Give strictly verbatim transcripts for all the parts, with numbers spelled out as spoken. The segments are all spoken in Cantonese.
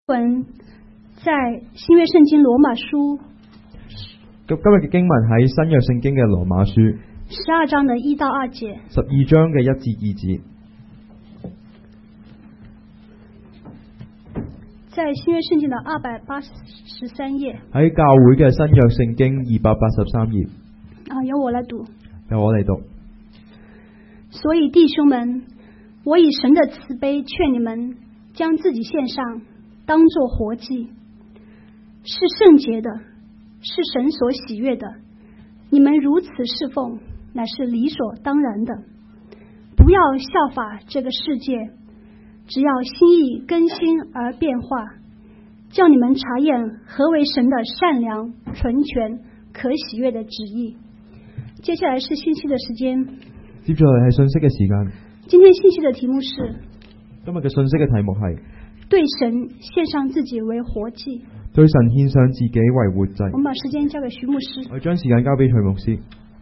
文在新約聖經羅馬書， 今日嘅經文喺新約聖經嘅羅馬書十二章嘅一到二節， 十二章嘅一至二節， 在新約聖經嘅二百八十三頁， 喺教會嘅新約聖經二百八十三頁。 啊，由我來讀， 由我嚟讀。 所以弟兄們，我以神的慈悲勸你們，將自己獻上，當作活祭，是聖潔的，是神所喜悅的。你們如此侍奉，乃是理所當然的。不要效法這個世界，只要心意更新而變化，叫你們查驗何為神的善良、純全、可喜悅的旨意。接下來是信息的時間。 接住嚟係信息嘅時間。 今天信息的題目是， 今日嘅信息嘅題目係對神獻上自己為活祭。 對神獻上自己為活祭。 我們把時間交給徐牧師。 我將時間交俾徐牧師。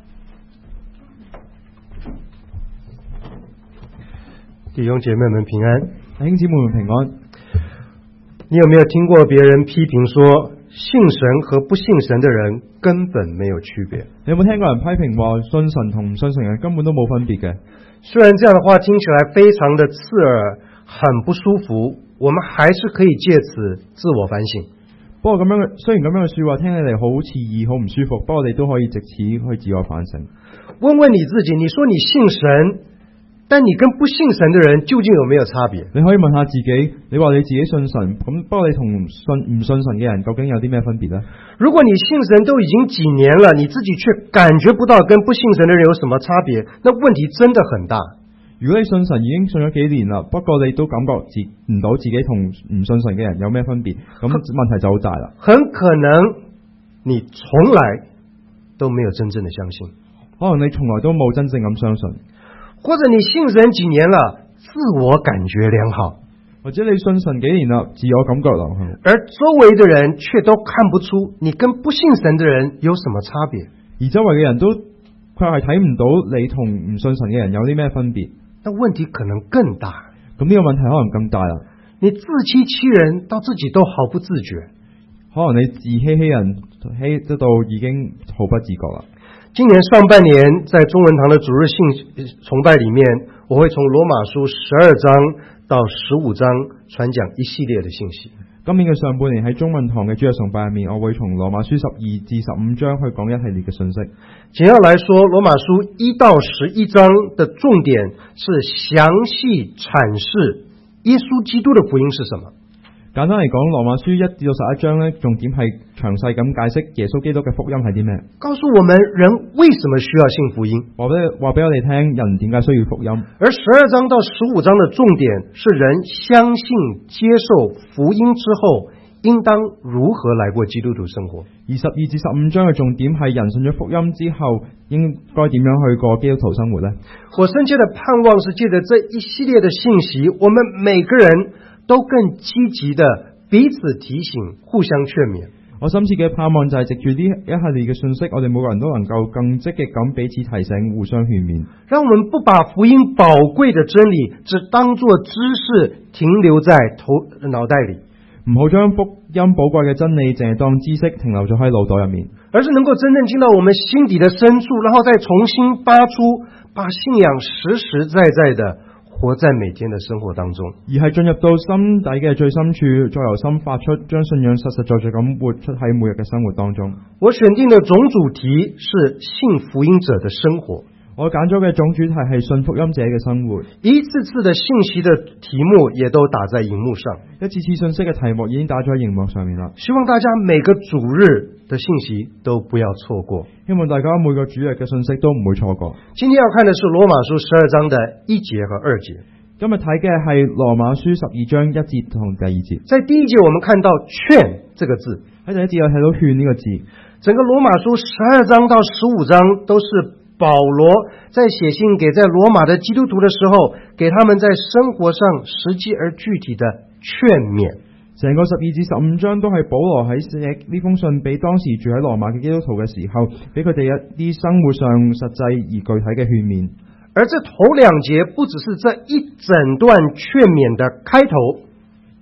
弟兄姐妹們平安。 弟兄姊妹們平安。 你有沒有聽過別人批評說，信神和不信神的人根本沒有區別？ 你有冇聽過人批評話，信神同唔信神人根本都冇分別嘅？ 雖然這樣的話聽起來非常的刺耳，很不舒服，我們還是可以借此自我反省。 不過咁樣嘅，雖然咁樣嘅說話聽起嚟好刺耳、好唔舒服，不過我哋都可以藉此去自我反省。 問問你自己，你說你信神，但你跟不信神的人究竟有沒有差別？ 你可以問下自己，你話你自己信神，咁不過你同信唔信神嘅人究竟有啲咩分別呢？ 如果你信神都已經幾年了，你自己卻感覺不到跟不信神的人有什麼差別，那問題真的很大。 如果你信神已經信咗幾年啦，不過你都感覺自唔到自己同唔信神嘅人有咩分別，咁問題就好大啦。 很可能你從來都沒有真正的相信， 可能你從來都冇真正咁相信， 或者你信神幾年了，自我感覺良好， 或者你信神幾年啦，自我感覺良好， 而周圍的人卻都看不出你跟不信神的人有什麼差別， 而周圍嘅人都佢係睇唔到你同唔信神嘅人有啲咩分別。 那問題可能更大， 咁呢個問題可能更大啦。 你自欺欺人到自己都毫不自覺， 可能你自欺欺人欺得到已經毫不自覺啦。 今年上半年在中文堂的主日信崇拜裡面，我會從羅馬書十二章到十五章傳講一系列的信息。 今年嘅上半年喺中文堂嘅主日崇拜入面，我會從羅馬書十二至十五章去講一系列嘅信息。 簡要來說，羅馬書一到十一章的重點是詳細闡釋耶穌基督的福音是什麼。 簡單嚟講，羅馬書一至到十一章呢，重點係詳細咁解釋耶穌基督嘅福音係啲咩， 告訴我們人為什麼需要信福音， 話俾話俾我哋聽人點解需要福音。而十二章到十五章的重點是人相信接受福音之後應當如何來過基督徒生活。 而十二至十五章嘅重點係人信咗福音之後應該點樣去過基督徒生活呢？ 我深切的盼望是借着這一系列的信息，我們每個人都更積極的彼此提醒，互相勸勉。 我深切嘅盼望就係藉住呢一系列嘅信息，我哋每個人都能夠更積極咁彼此提醒，互相勸勉。 讓我們不把福音寶貴的真理只當作知識停留在頭腦袋裏， 唔好將福音寶貴嘅真理淨係當知識停留咗喺腦袋入面， 而是能夠真正進到我們心底的深處，然後再重新發出，把信仰實實在在的活在每天的生活當中， 而係進入到心底嘅最深處，再由心發出，將信仰實實在在咁活出喺每日嘅生活當中。 我選定的總主題是信福音者的生活。 我揀咗嘅總主題係信福音者嘅生活。 一次次的信息的題目也都打在熒幕上， 一次次信息嘅題目已經打咗喺熒幕上面啦。 希望大家每個主日的信息都不要錯過， 希望大家每個主日嘅信息都唔會錯過。 今天要看的是羅馬書十二章的一節和二節。 今日睇嘅係羅馬書十二章一節同第二節。 在第一節我們看到勸這個字， 喺第一節有睇到勸呢個字。 整個羅馬書十二章到十五章都是保羅在寫信給在羅馬的基督徒的時候，給他們在生活上實際而具體的勸勉。 成個十二至十五章都係保羅喺寫呢封信俾當時住喺羅馬嘅基督徒嘅時候，俾佢哋一啲生活上實際而具體嘅勸勉。而這頭兩節不只是這一整段勸勉的開頭， 而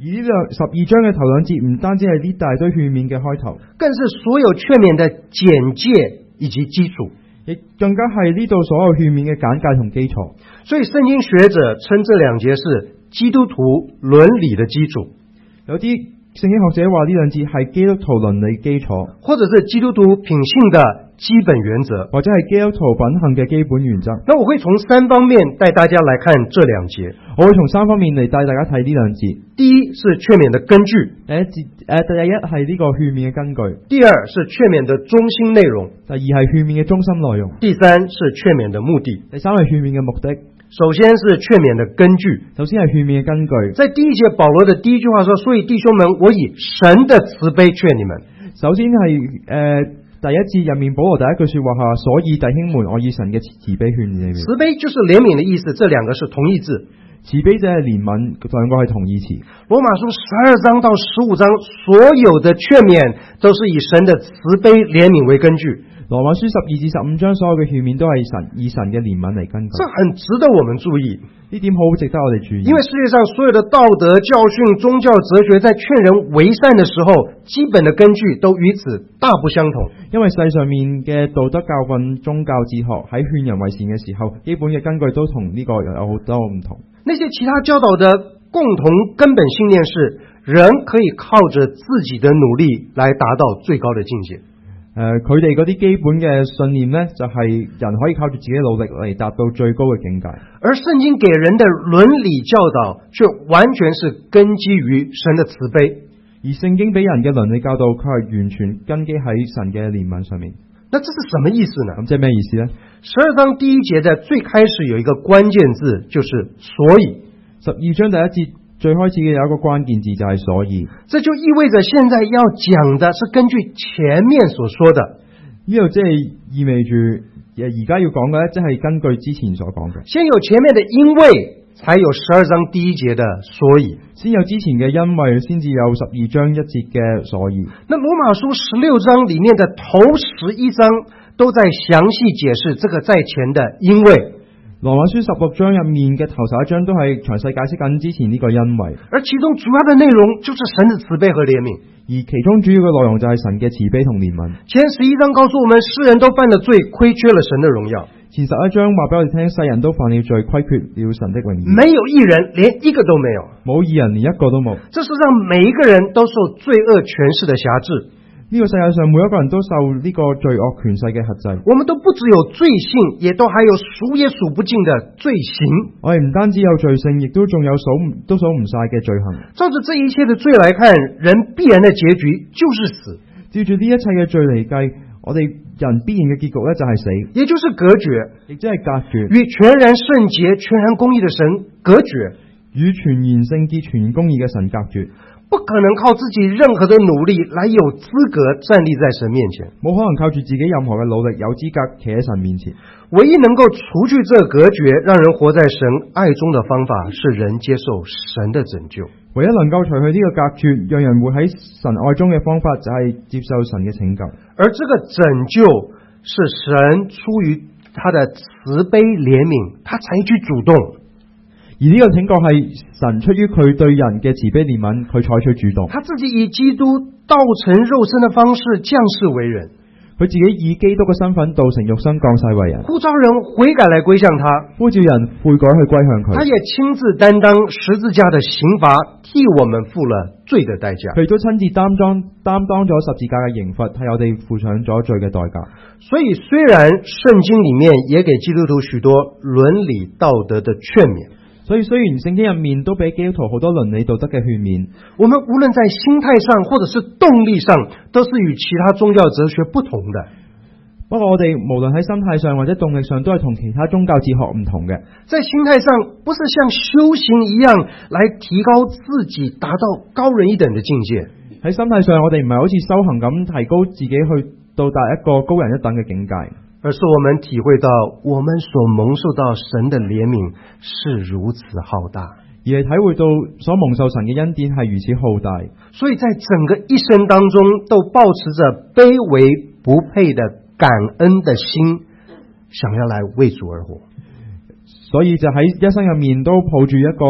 而呢兩十二章嘅頭兩節唔單止係呢大堆勸勉嘅開頭， 更是所有勸勉的簡介以及基礎， 亦更加係呢度所有勸勉嘅簡介同基礎。 所以聖經學者稱這兩節是基督徒倫理的基礎， 有啲聖經學者話呢兩節係基督徒倫理基礎， 或者是基督徒品性的基本原則， 或者係基督徒品行嘅基本原則。 那我會從三方面帶大家來看這兩節。 我會從三方面嚟帶大家睇呢兩節。 第一是勸勉的根據， 第一節誒、呃，第一係呢個勸勉嘅根據。 第二是勸勉的中心內容， 第二係勸勉嘅中心內容。 第三是勸勉的目的。 第三係勸勉嘅目的。 首先是勸勉的根據， 首先係勸勉嘅根據。 在第一節保羅的第一句話說：所以弟兄們，我以神的慈悲勸你們。 首先係誒、呃、第一節入面保羅第一句說話下，所以弟兄們，我以神嘅慈悲勸你們。 慈悲就是憐憫的意思，這兩個是同義字。 慈悲者係憐憫，兩個係同義詞。 羅馬書十二章到十五章所有的勸勉都是以神的慈悲憐憫為根據。 羅馬書十二至十五章所有嘅勸勉都係神以神嘅憐憫嚟根據。 這很值得我們注意， 呢點好值得我哋注意。 因為世界上所有的道德教訓、宗教哲學，在勸人為善的時候，基本的根據都與此大不相同。 因為世上面嘅道德教訓、宗教哲學喺勸人為善嘅時候，基本嘅根據都同呢個有好多唔同。 那些其他教導的共同根本信念是，人可以靠着自己的努力來達到最高的境界。 誒、呃，佢哋嗰啲基本嘅信念呢，就係、是、人可以靠住自己努力嚟達到最高嘅境界。 而聖經給人的倫理教導，卻完全是根基於神的慈悲。 而聖經俾人嘅倫理教導，佢係完全根基喺神嘅憐憫上面。 那這是什麼意思呢？ 咁即係咩意思呢？ 十二章第一節的最開始有一個關鍵字，就是所以。 十二章第一節最開始嘅有一個關鍵字就係所以。 這就意味着現在要講的是根據前面所說的。 呢度即係意味住誒而家要講嘅咧，即係根據之前所講嘅。 先有前面的因為，才有十二章第一節的所以。 先有之前嘅因為，先至有十二章一節嘅所以。 那羅馬書十六章裡面的頭十一章都在詳細解釋這個在前的因為。 羅馬書十六章入面嘅頭十一章都係詳細解釋緊之前呢個因為。 而其中主要的內容就是神的慈悲和憐憫。 而其中主要嘅內容就係神嘅慈悲同憐憫。 前十一章告訴我們，世人都犯了罪，虧缺了神的榮耀。 前十一章話俾我哋聽，世人都犯了罪，虧缺了神的榮耀。 沒有一人，連一個都沒有。 冇義人，連一個都冇。 這世上每一個人都受罪惡權勢的轄制。 呢個世界上每一個人都受呢個罪惡權勢嘅轄制。 我們都不只有罪性，也都還有數也數不盡的罪行。 我哋唔單止有罪性，亦都仲有數都數唔晒嘅罪行。 照着這一切的罪來看，人必然的結局就是死。 照住呢一切嘅罪嚟計，我哋人必然嘅結局咧就係死， 也就是隔絕， 亦即係隔絕， 與全然聖潔、全然公義的神隔絕， 與全然聖潔、全然公義嘅神隔絕。 不可能靠自己任何的努力來有資格站立在神面前， 冇可能靠住自己任何嘅努力有資格企喺神面前。 唯一能夠除去這隔絕，讓人活在神愛中的方法，是人接受神的拯救。 唯一能夠除去呢個隔絕，讓人活喺神愛中嘅方法，就係接受神嘅拯救。 而這個拯救是神出於他的慈悲憐憫，他採取主動。 而呢個拯救係神出於佢對人嘅慈悲憐憫，佢採取主動。 他自己以基督道成肉身的方式降世為人， 佢自己以基督嘅身份道成肉身降世為人， 呼召人悔改來歸向他， 呼召人悔改去歸向佢。 他也親自擔當十字架的刑罰，替我們付了罪的代價。 佢都親自擔當擔當咗十字架嘅刑罰，替我哋付上咗罪嘅代價。 所以雖然聖經裡面也給基督徒許多倫理道德的勸勉， 所以雖然聖經入面都俾基督徒好多倫理道德嘅勸勉， 我們無論在心態上或者是動力上，都是與其他宗教哲學不同的。 不過我哋無論喺心態上或者動力上，都係同其他宗教哲學唔同嘅。 在心態上，不是像修行一樣來提高自己，達到高人一等的境界。 喺心態上，我哋唔係好似修行咁提高自己去到達一個高人一等嘅境界， 而是我們體會到我們所蒙受到神的憐憫是如此浩大， 而係體會到所蒙受神嘅恩典係如此浩大。 所以在整個一生當中都抱持着卑微不配的感恩的心，想要來為主而活。 所以就喺一生入面都抱住一個誒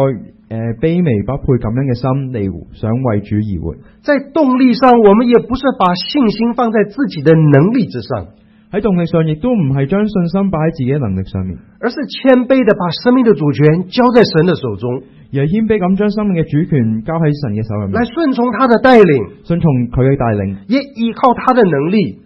誒卑微不配感恩嘅心嚟想為主而活。 在動力上，我們也不是把信心放在自己的能力之上， 喺動力上亦都唔係將信心擺喺自己嘅能力上面， 而是謙卑的把生命的主權交在神的手中， 而係謙卑咁將生命嘅主權交喺神嘅手入面， 來順從他的帶領， 順從佢嘅帶領， 也依靠他的能力，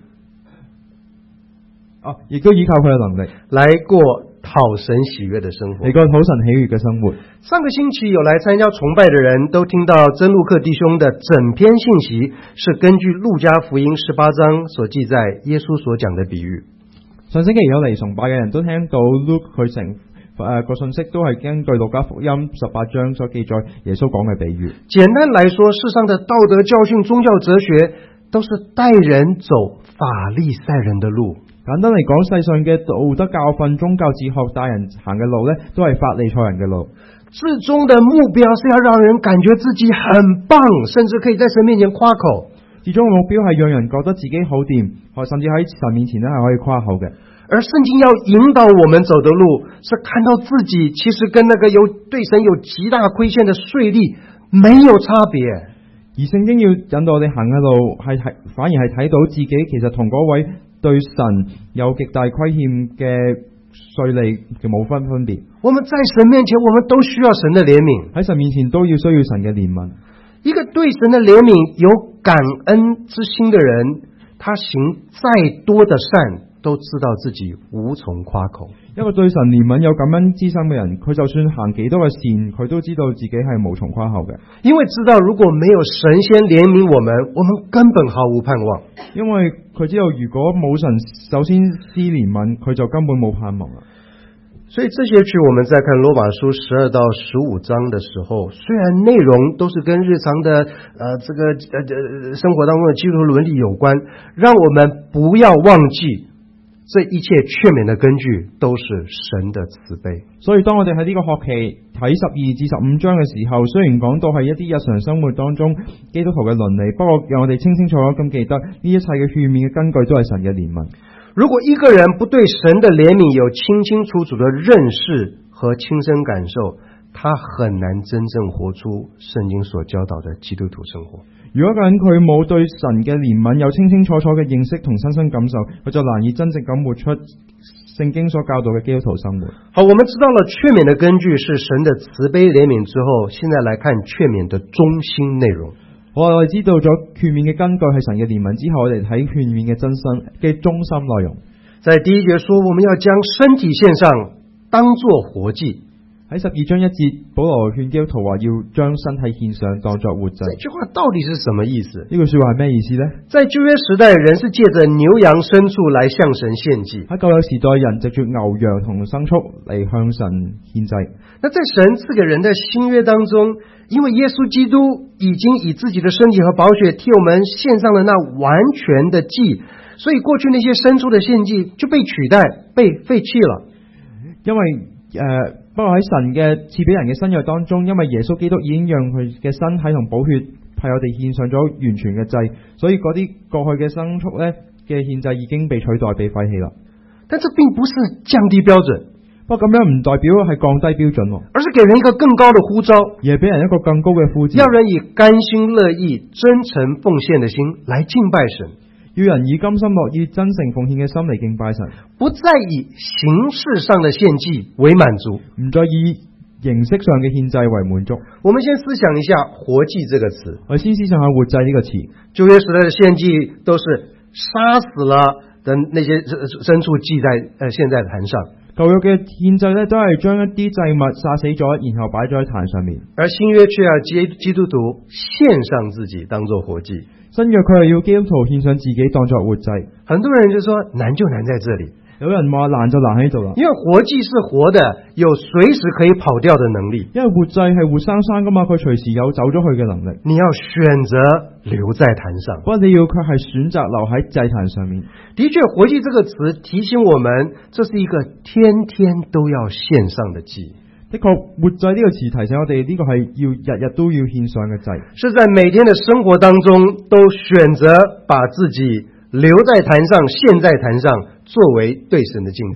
啊，亦都依靠佢嘅能力來過討神喜悅的生活。 嚟過討神喜悅嘅生活。 上個星期有來參加崇拜的人都聽到曾路克弟兄的整篇信息是根據路加福音十八章所記載耶穌所講的比喻。 上星期有嚟崇拜嘅人都聽到 Luke 佢成誒個信息都係根據路加福音十八章所記載耶穌講嘅比喻。 簡單來說，世上的道德教訓、宗教哲學都是帶人走法利賽人的路。 簡單嚟講，世上嘅道德教訓、宗教哲學帶人行嘅路呢，都係法利賽人嘅路。 至終的目標是要讓人感覺自己很棒，甚至可以在神面前誇口。 至終嘅目標係讓人覺得自己好掂，甚至喺神面前呢係可以誇口嘅。 而聖經要引導我們走的路，是看到自己其實跟那個有對神有極大虧欠的稅吏沒有差別。 而聖經要引導我哋行嘅路，係係反而係睇到自己其實同嗰位對神有極大虧欠嘅稅吏嘅冇分分別。 我們在神面前，我們都需要神的憐憫。 喺神面前都要需要神嘅憐憫。 一個對神的憐憫有感恩之心的人，他行再多的善，都知道自己無從誇口。 一個對神憐憫有感恩之心嘅人，佢就算行幾多嘅善，佢都知道自己係無從誇口嘅。 因為知道如果沒有神先憐憫我們，我們根本毫無盼望。 因為佢知道如果冇神首先施憐憫，佢就根本冇盼望啦。 所以這些句我們在看羅馬書十二到十五章的時候，雖然內容都是跟日常的呃這個呃生活當中的基督徒倫理有關，讓我們不要忘記這一切勸勉的根據都是神的慈悲。 所以當我哋喺呢個學期睇十二至十五章嘅時候，雖然講到係一啲日常生活當中基督徒嘅倫理，不過讓我哋清清楚楚咁記得呢一切嘅勸勉嘅根據都係神嘅憐憫。 如果一個人不對神的憐憫有清清楚楚的認識和親身感受，他很難真正活出聖經所教導的基督徒生活。 如果一個人佢冇對神嘅憐憫有清清楚楚嘅認識同親身感受，佢就難以真正咁活出聖經所教導嘅基督徒生活。 好，我們知道了勸勉的根據是神的慈悲憐憫之後，現在來看勸勉的中心內容。 我哋知道咗勸勉嘅根據係神嘅憐憫之後，我哋睇勸勉嘅真身嘅中心內容。在第一節說，我們要將身體獻上，當作活祭。喺十二章一節，保羅勸基督徒話要將身體獻上，當作活祭。 這句話到底是什麼意思？ 呢句說話係咩意思呢？在舊約時代，人是借着牛羊牲畜來向神獻祭。 喺舊約時代，人藉住牛羊同牲畜嚟向神獻祭。 那在神賜給人的新約當中，因為耶穌基督已經以自己的身體和寶血替我們獻上了那完全的祭，所以過去那些牲畜的獻祭就被取代、被廢棄了。因為誒。呃不過喺神嘅賜俾人嘅新約當中，因為耶穌基督已經讓佢嘅身體同寶血替我哋獻上咗完全嘅祭，所以嗰啲過去嘅牲畜咧嘅獻祭已經被取代、被廢棄啦。但這並不是降低標準，不過咁樣唔代表係降低標準，而是給人一個更高的呼召，而係俾人一個更高嘅呼召，要人以甘心樂意、真誠奉獻的心來敬拜神。要人以甘心樂意、真誠奉獻嘅心嚟敬拜神，不再以形式上的獻祭為滿足，唔再以形式上嘅獻祭為滿足。我們先思想一下活祭這個詞，我先思想下活祭呢個詞。舊約時代的獻祭都是殺死了的那些牲畜祭在呃獻在壇上，舊約嘅獻祭咧都係將一啲祭物殺死咗，然後擺咗喺壇上面。而新約卻要基基督徒獻上自己當作活祭。新約佢係要基督徒獻上自己當作活祭。很多人就說難就難在這裡，有人話難就難喺度啦。因為活祭是活的，有隨時可以跑掉的能力。因為活祭係活生生噶嘛，佢隨時有走咗去嘅能力。你要選擇留在壇上，不過你要卻係選擇留喺祭壇上面。的確，活祭這個詞提醒我們，這是一個天天都要獻上的祭。的確，活祭呢個詞提醒我哋，呢個係要日日都要獻上嘅祭，是在每天的生活當中都選擇把自己留在壇上、獻在壇上，作為對神的敬拜。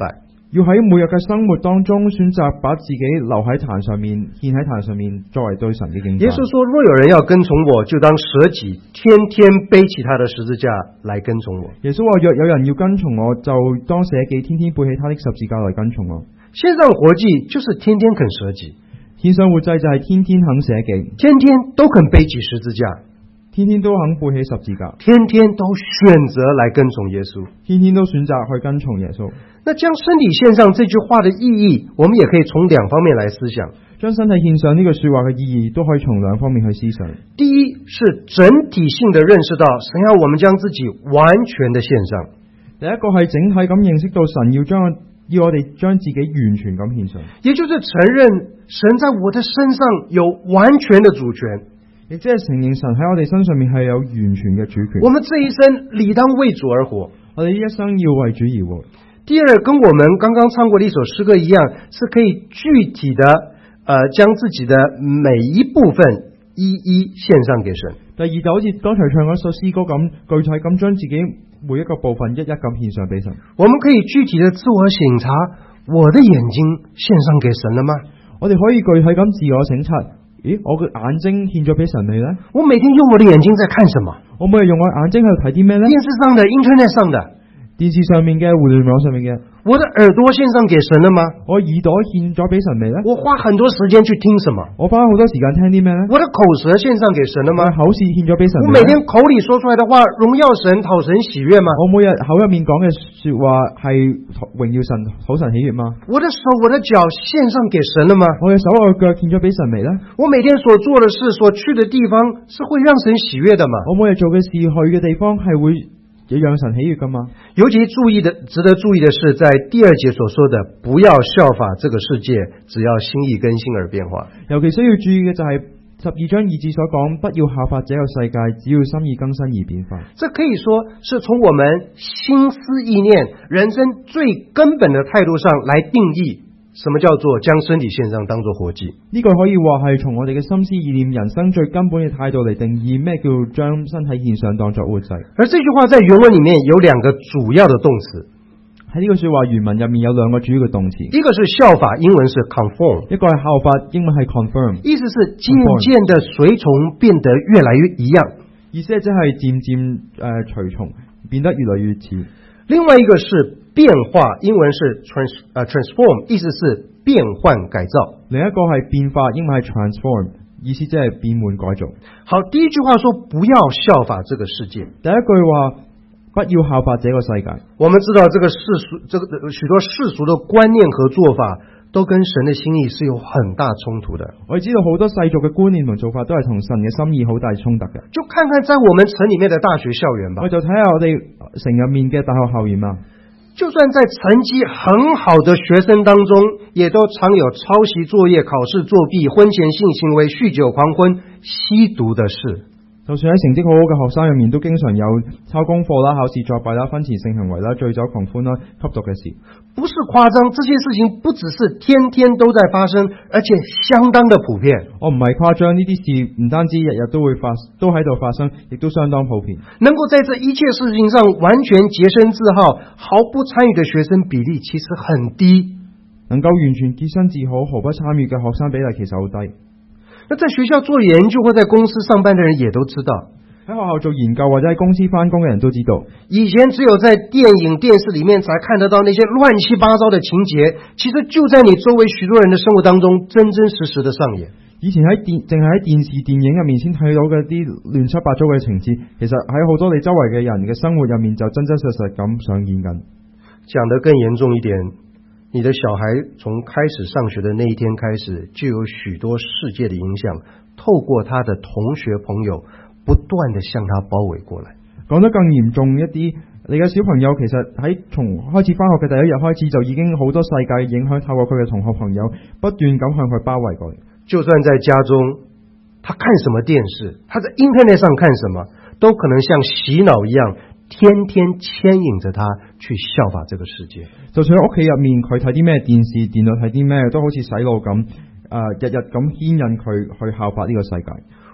要喺每日嘅生活當中選擇把自己留喺壇上面，獻喺壇上面，作為對神嘅敬拜。 耶穌說：若有人要跟從我，就當捨己，天天背起他的十字架來跟從我。 耶穌話：若有人要跟從我，就當捨己，天天背起他的十字架來跟從我。 獻上活祭就是天天肯捨己， 獻上活祭就係天天肯捨己， 天天都肯背起十字架， 天天都肯背起十字架， 天天都選擇來跟從耶穌， 天天都選擇去跟從耶穌。 那將身體獻上這句話的意義，我們也可以從兩方面來思想。 將身體獻上呢句說話嘅意義，都可以從兩方面去思想。 第一是整體性的認識到神要我們將自己完全的獻上。 第一個係整體咁認識到神要將要我哋將自己完全咁獻上， 也就是承認神在我的身上有完全的主權， 亦即係承認神喺我哋身上面係有完全嘅主權。 我們這一生理當為主而活， 我哋呢一生要為主而活。 第二，跟我們剛剛唱過的一首詩歌一樣，是可以具體的，呃，將自己的每一部分一一獻上給神。 第二就好似剛才唱嗰首詩歌咁，具體咁將自己每一個部分一一咁獻上俾神。 我們可以具體的自我省察，我的眼睛獻上給神了嗎？ 我哋可以具體咁自我省察，咦，我嘅眼睛獻咗俾神未呢？ 我每天用我的眼睛在看什麼？ 我每日用我眼睛喺度睇啲咩呢？ 電視上的、Internet 上的。 電視上面嘅、互聯網上面嘅。 我的耳朵獻上給神了嗎？ 我耳朵獻咗俾神未呢？ 我花很多時間去聽什麼？ 我花好多時間聽啲咩呢？ 我的口舌獻上給神了嗎？ 口舌獻咗俾神未呢？ 我每天口裏說出來的話榮耀神、討神喜悅嗎？ 我每日口入面講嘅說話係榮耀神、討神喜悅嗎？ 我的手、我的腳獻上給神了嗎？ 我嘅手、我嘅腳獻咗俾神未呢？ 我每天所做的事、所去的地方是會讓神喜悅的嗎？ 我每日做嘅事、去嘅地方係會也讓神喜悅噶嗎？ 尤其注意的、值得注意的是，在第二節所說的，不要效法這個世界，只要心意更新而變化。 尤其需要注意嘅就係十二章二節所講，不要效法這個世界，只要心意更新而變化。 這可以說是從我們心思意念、人生最根本的態度上來定義，什麼叫做將身體獻上當作活祭？ 呢個可以話係從我哋嘅心思意念、人生最根本嘅態度嚟定義咩叫將身體獻上當作活祭。 而這句話在原文裏面有兩個主要的動詞。 喺呢個說話原文入面有兩個主要嘅動詞， 一個是效法，英文是 conform， 一個係效法，英文係 confirm， 意思是漸漸的隨從變得越來越一樣， 意思係即係漸漸誒隨從變得越來越似。 另外一個是變化，英文是 trans 呃 transform， 意思是變換改造。 另一個係變化，英文係 transform， 意思即係變換改造。 好，第一句話說不要效法這個世界， 第一句話不要效法這個世界。 我們知道這個世俗，這個許多世俗的觀念和做法都跟神的心意是有很大衝突的。 我哋知道好多世俗嘅觀念同做法都係同神嘅心意好大衝突嘅。 就看看在我們城裏面的大學校園吧， 我就睇下我哋城入面嘅大學校園啊。 就算在成績很好的學生當中，也都常有抄襲作業、考試作弊、婚前性行為、酗酒狂歡、吸毒的事。 就算喺成績好好嘅學生入面，都經常有抄功課啦、考試作弊啦、婚前性行為啦、醉酒狂歡啦、吸毒嘅事。 不是誇張，這些事情不只是天天都在發生，而且相當的普遍。 我唔係誇張，呢啲事唔單止日日都會發，都喺度發生，亦都相當普遍。 能夠在這一切事情上完全潔身自好、毫不參與的學生比例其實很低。 能夠完全潔身自好、毫不參與嘅學生比例其實好低。 那在學校做研究或在公司上班的人也都知道， 喺學校做研究或者喺公司翻工嘅人都知道， 以前只有在電影電視裏面才看得到那些亂七八糟的情節，其實就在你周圍許多人的生活當中真真實實的上演。 以前喺電淨係喺電視電影入面先睇到嘅啲亂七八糟嘅情節，其實喺好多你周圍嘅人嘅生活入面就真真實實咁上演緊。 講得更嚴重一點，你的小孩從開始上學的那一天開始，就有許多世界的影響，透過他的同學朋友不斷的向他包圍過來。講得更嚴重一啲，你嘅小朋友其實喺從開始返學嘅第一日開始，就已經好多世界影響，透過佢嘅同學朋友不斷咁向佢包圍過嚟。 就算在家中，他看什麼電視，他在 Internet 上看什麼，都可能像洗腦一樣，天天牽引着他去效法這個世界。就算喺屋企入面，佢睇啲咩電視、電腦睇啲咩，都好似洗腦咁，誒、呃，日日咁牽引佢去效法呢個世界。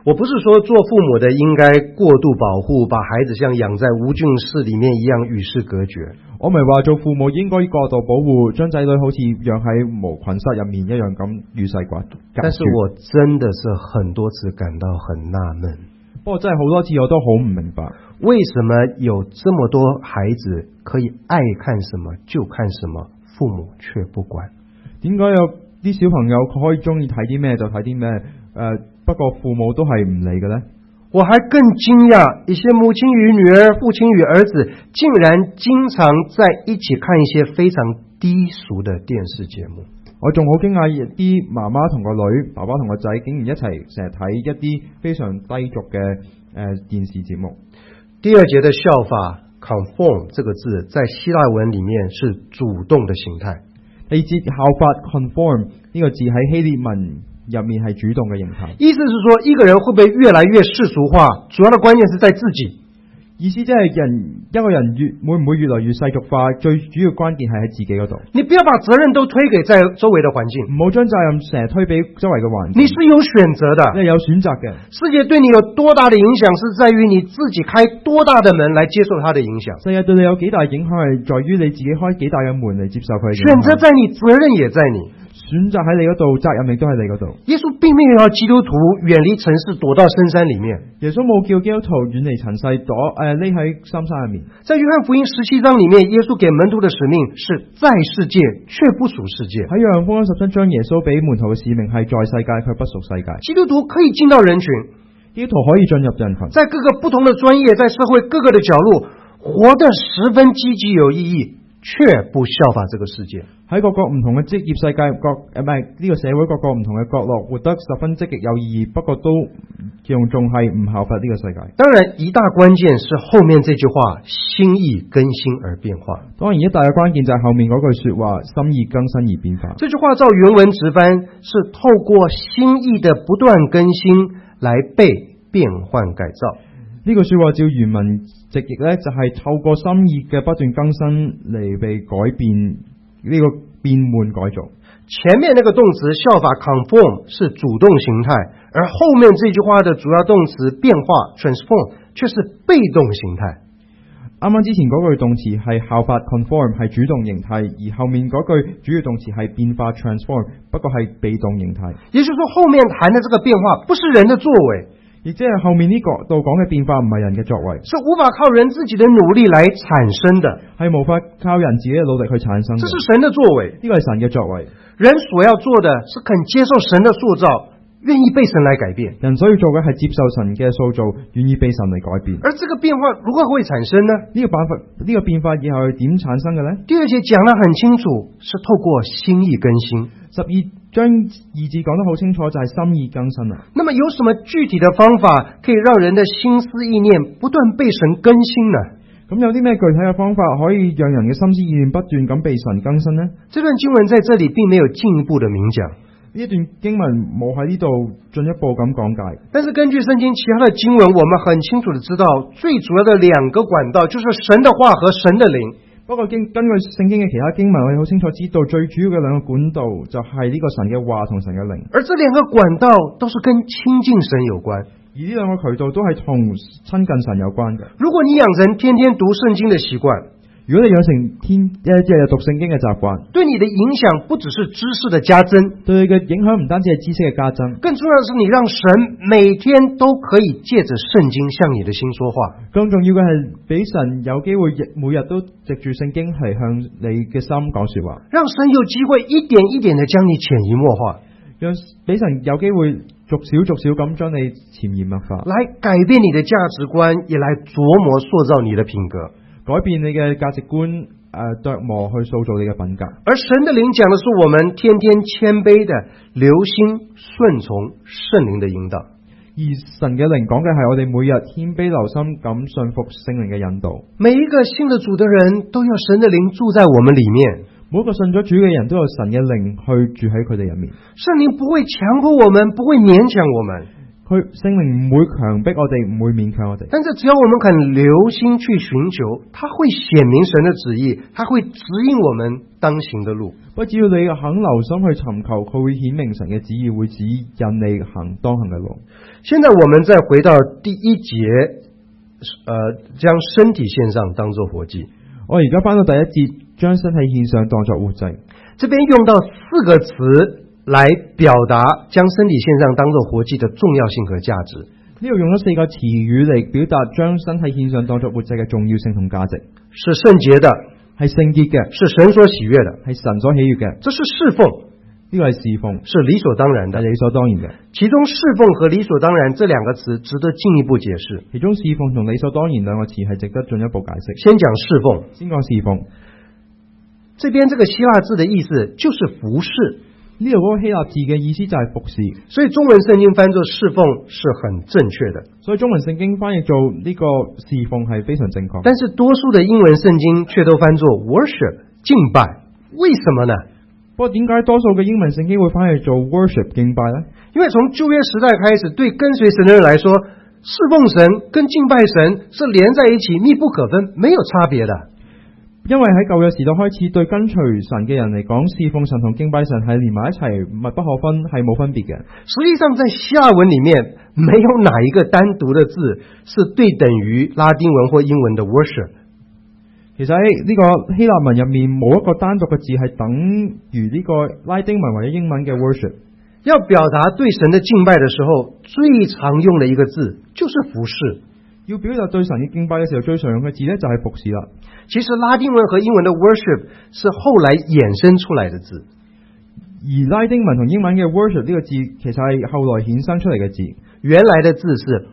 我不是說做父母的應該過度保護，把孩子像養在無菌室裡面一樣與世隔絕。 我唔係話做父母應該過度保護，將仔女好似養喺無菌室入面一樣咁與世隔絕。 但是我真的是很多次感到很納悶。 不過真係好多次我都好唔明白， 為什麼有這麼多孩子可以愛看什麼就看什麼，父母卻不管？ 點解有啲小朋友佢可以中意睇啲咩就睇啲咩？誒、呃，不過父母都係唔理嘅呢？ 我還更驚訝，一些母親與女兒、父親與兒子，竟然經常在一起看一些非常低俗的電視節目。 我仲好驚訝，一啲媽媽同個女、爸爸同個仔，竟然一齊成日睇一啲非常低俗嘅誒、呃、電視節目。 第二節的效法 conform 這個字，在希臘文裡面是主動的形態。 第二節效法 conform 呢個字喺希臘文入面係主動嘅形態。 意思是說，一個人會不會越來越世俗化，主要的關鍵是在自己。 意思即係人一個人越會唔會越來越世俗化，最主要關鍵係喺自己嗰度。 你不要把責任都推給在周圍的環境， 唔好將責任成日推俾周圍嘅環境。 你是有選擇的， 你係有選擇嘅。 世界對你有多大的影響，是在於你自己開多大的門來接受它的影響。 世界對你有幾大影響，係在於你自己開幾大嘅門嚟接受佢嘅影響。 選擇在你，責任也在你。 選擇喺你嗰度，責任亦都喺你嗰度。 耶穌並沒有要基督徒遠離城市，躲到深山裡面。 耶穌冇叫基督徒遠離塵世，躲誒匿喺深山入面。 在約翰福音十七章裡面，耶穌給門徒的使命是在世界，卻不屬世界。 喺約翰福音十七章，耶穌俾門徒嘅使命係在世界，卻不屬世界。 基督徒可以進到人群， 基督徒可以進入人群，在各個不同的專業，在社會各個的角落，活得十分積極有意義，卻不效法這個世界。喺各個唔同嘅職業世界各誒唔係呢個社會各個唔同嘅角落，活得十分積極有意義，不過都仲仲係唔效法呢個世界。當然，一大關鍵是後面這句話，心意更新而變化。當然，一大嘅關鍵就係後面嗰句說話，心意更新而變化。這句話照原文直翻，是透過心意的不斷更新來被變換改造。呢句說話照原文直譯咧，就係透過心意嘅不斷更新嚟被改變，呢、這個變換改造。前面那個動詞效法 conform 是主動形態，而後面這句話的主要動詞變化 transform 卻是被動形態。啱啱之前嗰句動詞係效法 conform 係主動形態，而後面嗰句主要動詞係變化 transform， 不過係被動形態。也就是說，後面談的這個變化不是人的作為。亦即係後面呢個度講嘅變化唔係人嘅作為，是無法靠人自己的努力來產生的，係無法靠人自己嘅努力去產生的。這是神的作為，呢個係神嘅作為。人所要做的是肯接受神的塑造，願意被神來改變。人所要做嘅係接受神嘅塑造，願意被神嚟改變。而這個變化如何會產生呢？呢個辦法，呢個變化以後係點產生嘅呢？第二節講得很清楚，是透過心意更新。十二章二字講得好清楚，就係心意更新啦。那麼有什麼具體的方法可以讓人的心思意念不斷被神更新呢？咁有啲咩具體嘅方法可以讓人嘅心思意念不斷咁被神更新呢？這段經文在這裡並沒有進一步的明講，呢一段經文冇喺呢度進一步咁講解。但是根據聖經其他的經文，我們很清楚的知道，最主要的兩個管道就是神的話和神的靈。不過經根據聖經嘅其他經文，我哋好清楚知道最主要嘅兩個管道就係呢個神嘅話同神嘅靈。而這兩個管道都是跟親近神有關，而呢兩個渠道都係同親近神有關嘅。如果你養成天天讀聖經嘅習慣，如果你養成天日日讀聖經嘅習慣，對你的影響不只是知識的加增，對你嘅影響唔單止係知識嘅加增，更重要的是你讓神每天都可以借着聖經向你的心說話。更重要嘅係俾神有機會每日都藉住聖經係向你嘅心講說話，讓神有機會一點一點的將你潛移默化，讓俾神有機會逐少逐少咁將你潛移默化，來改變你的價值觀，也來琢磨塑造你的品格，改變你嘅價值觀，誒琢磨去塑造你嘅品格。而神的靈講的是我們天天謙卑的留心順從聖靈的引導，而神嘅靈講嘅係我哋每日謙卑留心咁順服聖靈嘅引導。每一個信了主的人都有神的靈住在我們裡面，每一個信咗主嘅人都有神嘅靈去住喺佢哋入面。聖靈不會強迫我們，不會勉強我們。 佢聖靈唔會強迫我哋，唔會勉強我哋。 但是只要我們肯留心去尋求，他會顯明神的旨意，他會指引我們當行的路。 不過只要你肯留心去尋求，佢會顯明神嘅旨意，會指引你行當行嘅路。 現在我們再回到第一節，呃，將身體獻上當作活祭。 我而家翻到第一節，將身體獻上當作活祭。 這邊用到四個詞來表達將身體獻上當作活祭的重要性和價值。 呢度用咗四個詞語嚟表達將身體獻上當作活祭嘅重要性同價值。 是聖潔的， 係聖潔嘅， 是神所喜悅的， 係神所喜悅嘅。 這是侍奉， 呢個係侍奉， 是理所當然的， 係理所當然嘅。 其中侍奉和理所當然這兩個詞值得進一步解釋。 其中侍奉同理所當然兩個詞係值得進一步解釋。 先講侍奉， 先講侍奉。 這邊這個希臘字的意思就是服侍。 呢度嗰個希臘字嘅意思就係服侍， 所以中文聖經翻作侍奉是很正確的。 所以中文聖經翻譯做呢個侍奉係非常正確。 但是多數的英文聖經卻都翻作 worship 敬拜，為什麼呢？ 不過點解多數嘅英文聖經會翻譯做 worship 敬拜呢？ 因為從舊約時代開始，對跟隨神的人來說，侍奉神跟敬拜神是連在一起，密不可分，沒有差別的。 因為喺舊約時代開始，對跟隨神嘅人嚟講，侍奉神同敬拜神係連埋一齊，密不可分，係冇分別嘅。 實際上，在希臘文裏面，沒有哪一個單獨的字是對等於拉丁文或英文的 worship。 其實喺呢個希臘文入面，冇一個單獨嘅字係等於呢個拉丁文或者英文嘅 worship。 要表達對神的敬拜的時候，最常用的一個字就是服侍。 要表達對神嘅敬拜嘅時候，最常用嘅字呢，就係服侍啦。 其實拉丁文和英文的 worship 是後來衍生出來的字， 而拉丁文同英文嘅 worship 呢個字其實係後來衍生出嚟嘅字。 原來的字是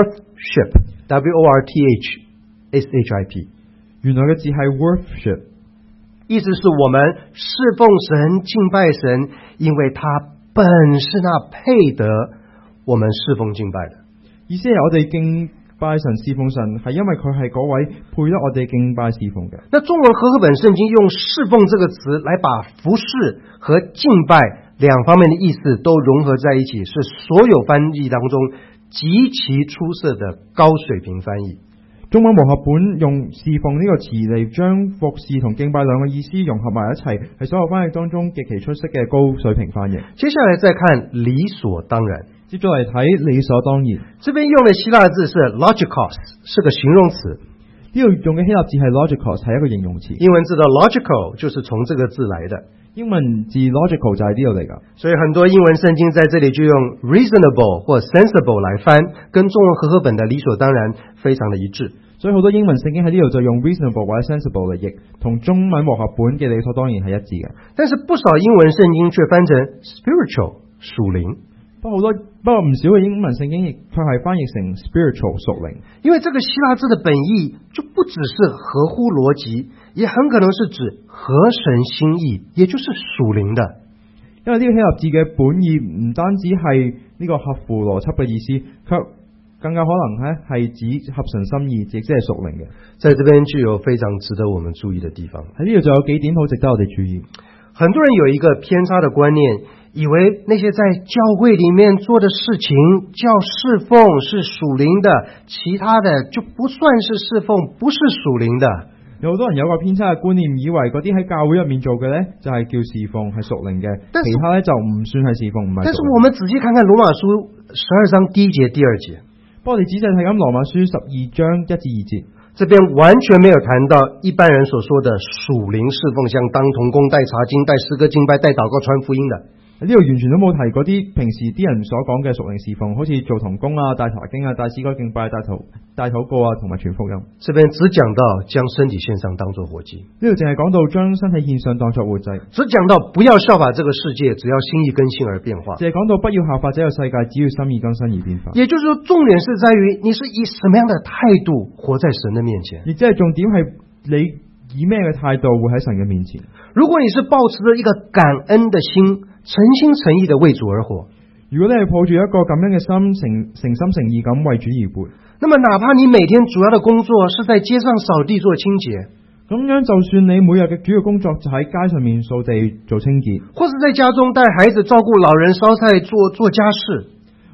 worship，W O R T H S H I P， 原來嘅字係 worship， 意思是我們侍奉神、敬拜神，因為他本是那配得我們侍奉敬拜的。 意思係我哋敬拜神侍奉神，係因為佢係嗰位配得我哋敬拜侍奉嘅。 那中文和合本聖經用侍奉這個詞來把服侍和敬拜兩方面的意思都融合在一起，是所有翻譯當中極其出色的高水平翻譯。 中文和合本用侍奉呢個詞嚟將服侍同敬拜兩個意思融合埋一齊，係所有翻譯當中極其出色嘅高水平翻譯。 接下來再看理所當然。 接咗嚟睇理所當然， 這邊用的希臘字是 logikos， 是個形容詞。 呢度用嘅希臘字係 logikos， 係一個形容詞。 英文字的 logical 就是從這個字來的。 英文字 logical 就係呢度嚟噶。 所以很多英文聖經在這裡就用 reasonable 或 sensible 來翻，跟中文和合本的理所當然非常的一致。 所以好多英文聖經喺呢度就用 reasonable 或者 sensible 嚟譯，同中文和合本嘅理所當然係一致嘅。 但是不少英文聖經卻翻成 spiritual 屬靈。 不過好多不過唔少嘅英文聖經亦卻係翻譯成 spiritual 屬靈， 因為這個希臘字的本意就不只是合乎邏輯，也很可能是指合神心意，也就是屬靈的。 因為呢個希臘字嘅本意唔單止係呢個合乎邏輯嘅意思，卻更加可能咧係指合神心意，亦即係屬靈嘅。 在這邊就有非常值得我們注意的地方。 喺呢度就有幾點好值得我哋注意。 很多人有一個偏差的觀念，以為那些在教會裡面做的事情叫侍奉是屬靈的，其他的就不算是侍奉，不是屬靈的。 有好多人有個偏差嘅觀念，以為嗰啲喺教會入面做嘅呢，就係叫侍奉，係屬靈嘅，其他呢就唔算係侍奉，唔係。 但是我們仔細看看羅馬書十二章第一節、第二節。 不過你仔細睇緊羅馬書十二章一至二節。 這邊完全沒有談到一般人所說的屬靈侍奉，像當同工、帶查經、帶詩歌敬拜、帶禱告、傳福音的。呢度完全都冇提嗰啲平時啲人所講嘅屬靈侍奉，好似做同工啊、帶查經啊、帶詩歌敬拜、帶禱帶禱告啊，同埋傳福音。 這邊只講到將身體獻上當作活祭。 呢度淨係講到將身體獻上當作活祭。 只講到不要效法這個世界，只要心意更新而變化。 淨係講到不要效法這個世界，只要心意更新而變化。 也就是說，重點是在於你是以什麼樣的態度活在神的面前。 亦即係重點係你以咩嘅態度活喺神嘅面前。如果你是抱持着一個感恩的心，誠心誠意的為主而活，如果你係抱住一個咁樣嘅心，誠誠心誠意咁為主而活，那麼哪怕你每天主要的工作是在街上掃地做清潔，咁樣就算你每日嘅主要工作就喺街上面掃地做清潔，或是在家中帶孩子照顧老人燒菜做做家事，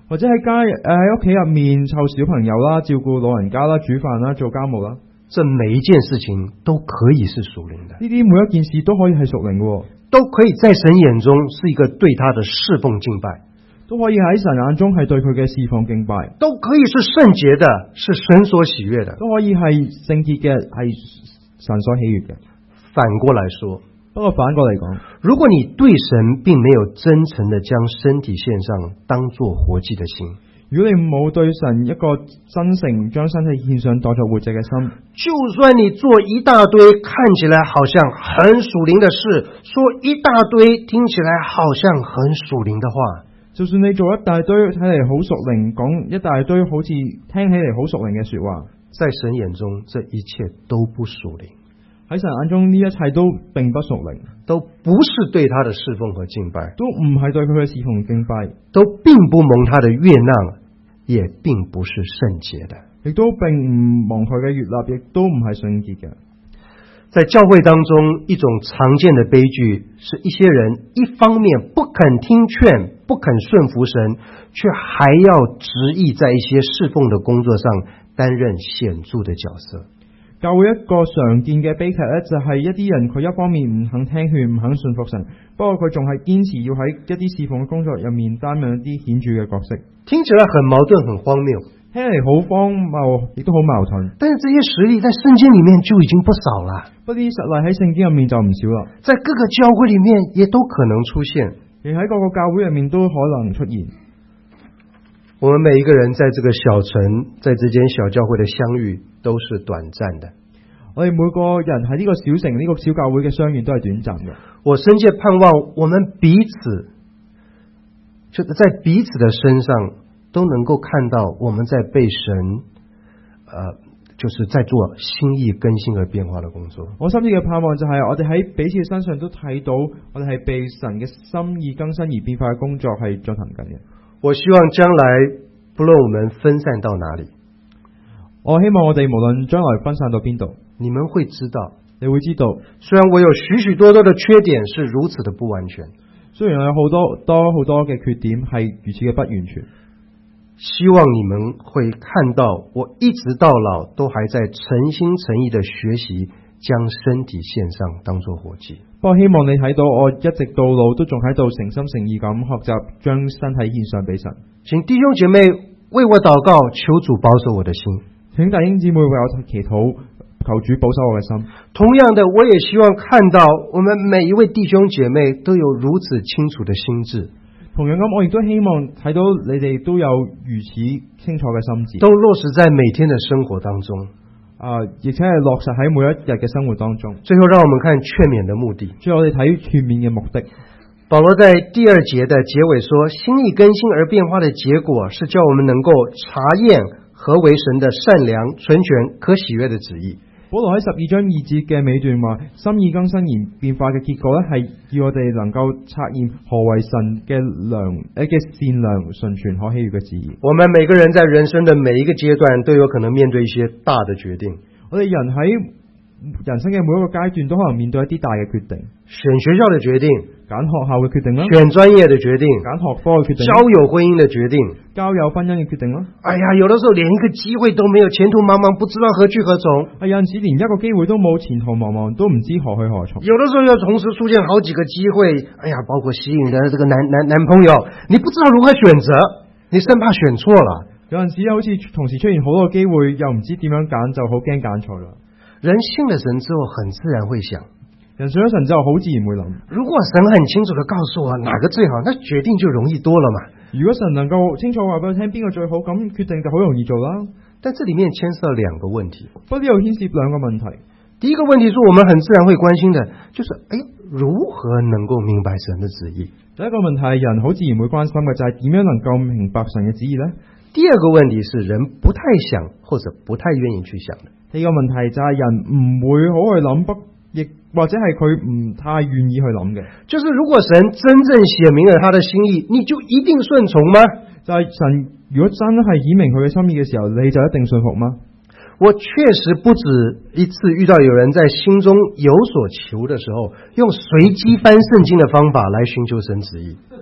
或者喺家誒喺屋企入面湊小朋友啦、照顧老人家啦、煮飯啦、做家務啦， 这每一件事情都可以是属灵的， 呢啲每一件事都可以係屬靈嘅， 都可以在神眼中是一个对他的侍奉敬拜， 都可以喺神眼中係對佢嘅侍奉敬拜， 都可以是聖潔的，是神所喜悦的， 都可以係聖潔嘅，係神所喜悦嘅。 反過來說， 不過反過嚟講， 如果你對神並沒有真誠的將身體獻上當作活祭的心， 如果你冇對神一個真誠將身體獻上當作活祭嘅心， 就算你做一大堆看起來好像很屬靈的事，說一大堆聽起來好像很屬靈的話， 就算你做一大堆睇嚟好屬靈，講一大堆好似聽起嚟好屬靈嘅說話， 在神眼中這一切都不屬靈， 喺神眼中呢一切都並不屬靈， 都不是對他的侍奉和敬拜， 都唔係對佢嘅侍奉敬拜， 都並不蒙他的悅納，也並不是聖潔的， 亦都並唔蒙佢嘅悅納，亦都唔係聖潔嘅。 在教會當中，一種常見的悲劇是一些人一方面不肯聽勸，不肯順服神，卻還要執意在一些侍奉的工作上擔任顯著的角色。 教會一個常見嘅悲劇咧，就係一啲人佢一方面唔肯聽勸，唔肯順服神，不過佢仲係堅持要喺一啲侍奉嘅工作入面擔任一啲顯著嘅角色。 聽起來很矛盾，很荒謬， 聽嚟好荒謬，亦都好矛盾。 但是這些實例在聖經裡面就已經不少了， 不過啲實例喺聖經入面就唔少啦， 在各個教會裡面也都可能出現， 亦喺各個教會入面都可能出現。 我們每一個人在這個小城，在這間小教會的相遇都是短暫的。 我哋每個人喺呢個小城呢、這個小教會嘅相遇都係短暫嘅。 我深切盼望我們彼此，就在彼此的身上都能夠看到我們在被神，呃，就是在做心意更新而變化的工作。 我深切嘅盼望就係我哋喺彼此身上都睇到，我哋係被神嘅心意更新而變化嘅工作係進行緊嘅。我希望將來不論我們分散到哪裏， 我希望我哋無論將來分散到邊度， 你們會知道， 你會知道， 雖然我有許許多多的缺點是如此的不完全， 雖然有好多多好多嘅缺點係如此嘅不完全， 希望你們會看到我一直到老都還在誠心誠意的學習將身體獻上當作活祭。 不過希望你睇到我一直到老都仲喺度誠心誠意咁學習將身體獻上俾神。 請弟兄姐妹為我禱告，求主保守我的心。 請弟兄姊妹為我祈禱，求主保守我嘅心。 同樣的，我也希望看到我們每一位弟兄姐妹都有如此清楚的心智。 同樣咁，我亦都希望睇到你哋都有如此清楚嘅心智， 都落實在每天的生活當中。 啊，而且係落實喺每一日嘅生活當中。 最後，讓我們看勸勉的目的。 最後，我哋睇勸勉嘅目的。 保羅在第二節的結尾說，心意更新而變化的結果是叫我們能夠查驗何為神的善良、純全、可喜悅的旨意。 保羅喺十二章二節嘅尾段話，心意更新而變化嘅結果咧，係要我哋能夠察驗何為神嘅良誒嘅善良、純全、可喜悅嘅旨意。 我們每個人在人生的每一個階段都有可能面對一些大的決定。 我哋人喺人生嘅每一個階段都可能面對一啲大嘅決定， 選學校的決定， 揀學校嘅決定啦， 選專業的決定， 揀學科嘅決定， 交友婚姻的決定， 交友婚姻嘅決定啦。 哎呀，有的時候連一個機會都沒有，前途茫茫，不知道何去何從。 有陣時連一個機會都冇，前途茫茫，都唔知何去何從。 有的時候要同時出現好幾個機會，哎呀，包括吸引的這個男男男朋友，你不知道如何選擇，你生怕選錯了。 有陣時好似同時出現好多個機會，又唔知點樣揀，就好驚揀錯啦。 人信了神之後，很自然會想， 人信咗神之後，好自然會諗， 如果神很清楚地告訴我哪個最好，那決定就容易多了嘛。 如果神能夠清楚話俾我聽邊個最好，咁決定就好容易做啦。 但這裡面牽涉兩個問題， 不過呢度牽涉兩個問題。 第一個問題是我們很自然會關心的，就是哎，如何能夠明白神的旨意？ 第一個問題係人好自然會關心嘅，就係點樣能夠明白神嘅旨意呢？ 第二個問題是人不太想或者不太願意去想的。 第二個問題就係人唔會好去諗，不亦或者係佢唔太願意去諗嘅。 就是如果神真正寫明了他的心意，你就一定順從嗎？ 就係神如果真係顯明佢嘅心意嘅時候，你就一定信服嗎？ 我確實不止一次遇到有人在心中有所求的時候，用隨機翻聖經的方法來尋求神旨意。 我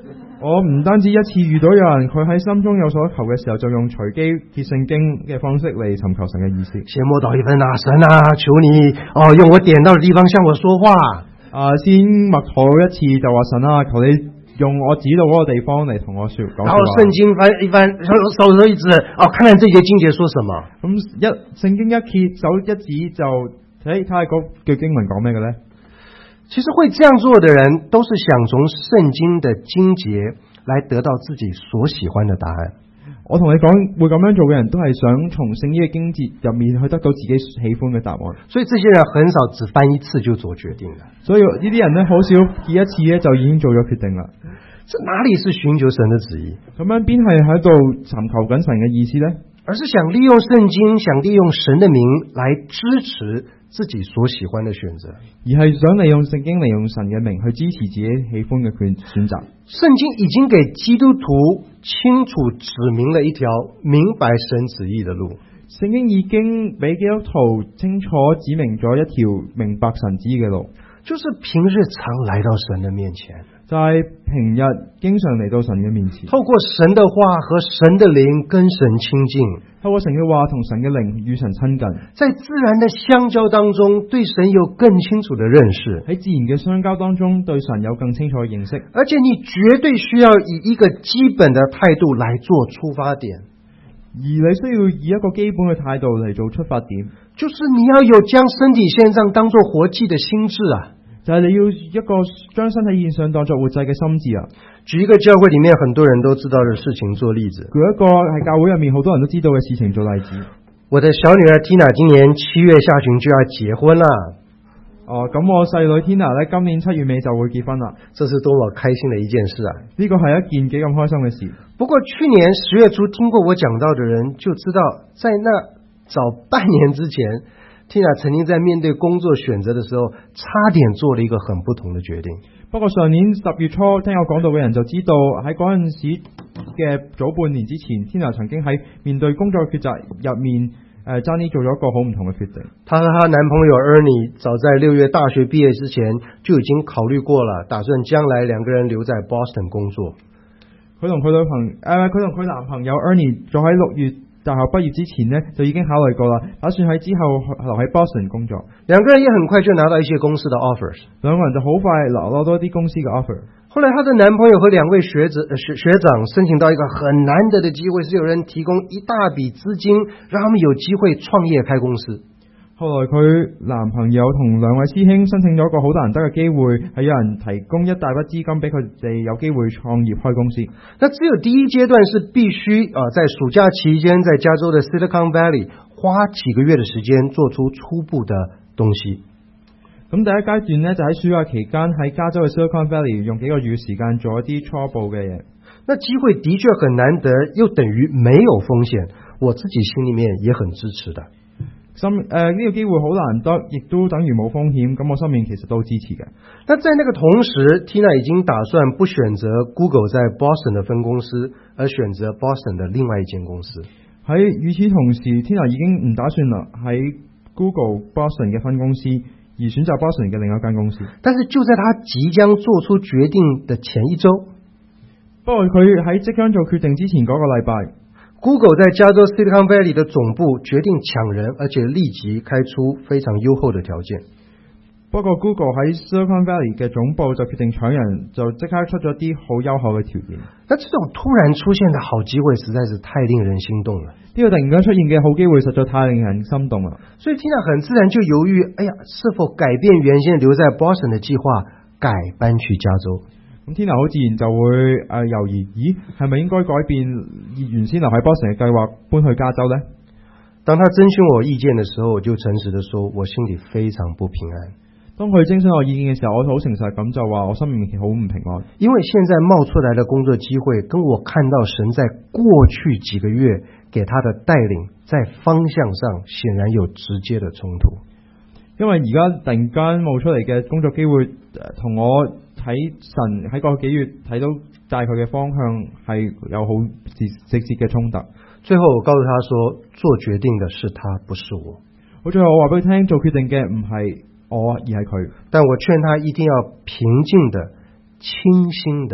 我唔單止一次遇到有人佢喺心中有所求嘅時候，就用隨機揭聖經嘅方式嚟尋求神嘅意思。 先默禱一份啊，神啊，求你哦，用我點到的地方向我說話。 啊，先默禱一次就話神啊，求你用我指到嗰個地方嚟同我說講。 然後聖經翻一翻，手手一指，哦，看看這節經節說什麼。 咁一聖經一揭，手一指就睇睇下嗰句經文講咩嘅咧？ 其實會這樣做的人，都是想從聖經的經節來得到自己所喜歡的答案。 我同你講，會咁樣做嘅人都係想從聖經嘅經節入面去得到自己喜歡嘅答案。 所以這些人很少只翻一次就做決定了。 所以呢啲人咧，好少見一次咧就已經做咗決定啦。 這哪裏是尋求神的旨意？ 咁樣邊係喺度尋求緊神嘅意思咧？ 而是想利用聖經，想利用神的名來支持自己所喜歡的選擇， 而係想利用聖經，利用神嘅名去支持自己喜歡嘅選選擇。 聖經已經給基督徒清楚指明了一條明白神旨意的路。 聖經已經俾基督徒清楚指明咗一條明白神旨意嘅路， 就是平日常來到神的面前， 就係平日經常嚟到神嘅面前， 透過神的話和神的靈跟神親近， 透過神嘅話同神嘅靈與神親近， 在自然的相交當中對神有更清楚的認識， 喺自然嘅相交當中對神有更清楚嘅認識， 而且你絕對需要以一個基本的態度來做出發點， 而你需要以一個基本嘅態度嚟做出發點， 就是你要有將身體獻上當作活祭的心智啊， 就係你要一個將身體獻上當作活祭嘅心智啊。 舉一個教會裏面很多人都知道的事情做例子， 舉一個係教會入面好多人都知道嘅事情做例子。 我的小女兒 Tina 今年七月下旬就要結婚啦。 哦，咁我細女 Tina 咧，今年七月尾就會結婚啦。 這是多麼開心的一件事啊！ 呢個係一件幾咁開心嘅事。 不過去年十月初聽過我講道的人就知道，在那早半年之前，Tina 曾經在面對工作選擇的時候，差點做了一個很不同的決定。 不過上年十月初聽我講道嘅人就知道，喺嗰陣時嘅早半年之前 ，Tina 曾經喺面對工作抉擇入面，誒爭啲做咗一個好唔同嘅決定。她和她男朋友 Ernie 早在六月大學畢業之前就已經考慮過了，打算將來兩個人留在 Boston 工作。 佢同佢女朋誒，佢同佢男朋友 Ernie 就喺六月大學畢業之前呢，就已經考慮過啦，打算喺之後留喺 Boston 工作。兩個人也很快就拿到一些公司的 offers， 兩個人就好快攞到多啲公司嘅 offer。 後來她的男朋友和兩位學者學學長申請到一個很難得的機會，是有人提供一大筆資金，讓他們有機會創業開公司。 後來佢男朋友同兩位師兄申請咗一個好難得嘅機會，係有人提供一大筆資金俾佢哋有機會創業開公司。 那只有第一階段是必須啊，在暑假期間在加州的 Silicon Valley 花幾個月的時間做出初步的東西。 咁第一階段呢，就喺暑假期間喺加州嘅 Silicon Valley 用幾個月嘅時間做一啲初步嘅嘢。 那機會的確很難得，又等於沒有風險，我自己心裏面也很支持的。 心誒呢個機會好難得，亦都等於冇風險，咁我心面其實都支持嘅。 那在那個同時 Tina 已經打算不選擇 Google 在 Boston 的分公司，而選擇 Boston 的另外一間公司。 喺與此同時 Tina 已經唔打算啦喺 Google Boston 嘅分公司，而選擇 Boston 嘅另一間公司。 但是就在他即將做出決定的前一周， 不過佢喺即將做決定之前嗰個禮拜 ，Google 在加州 Silicon Valley 的總部決定搶人，而且立即開出非常優厚的條件。 不過 Google 喺 Silicon Valley 嘅總部就決定搶人，就即刻出咗啲好優厚嘅條件。 那這種突然出現的好機會實在是太令人心動了。 呢個突然間出現嘅好機會實在太令人心動啦。 所以 Tina 很自然就猶豫，哎呀，是否改變原先留在 Boston 的計劃，改搬去加州？ 咁 Tina 好自然就會誒、呃、猶豫，咦，係咪應該改變原先留喺 Boston 嘅計劃，搬去加州呢？ 當他徵詢我意見的時候，我就誠實的說，我心裡非常不平安。 當佢徵詢我意見嘅時候，我好誠實咁就話，我心裡面好唔平安。 因為現在冒出來的工作機會，跟我看到神在過去幾個月給他的帶領，在方向上顯然有直接的衝突。 因為而家突然間冒出嚟嘅工作機會，同、呃、我睇神喺過去幾月睇到帶佢嘅方向係有好直直接嘅衝突。 最後我告訴他說，做決定的是他，不是我。 好，最後我話俾佢聽，做決定嘅唔係我，而係佢。 但我勸他一定要平靜的、清新的、緩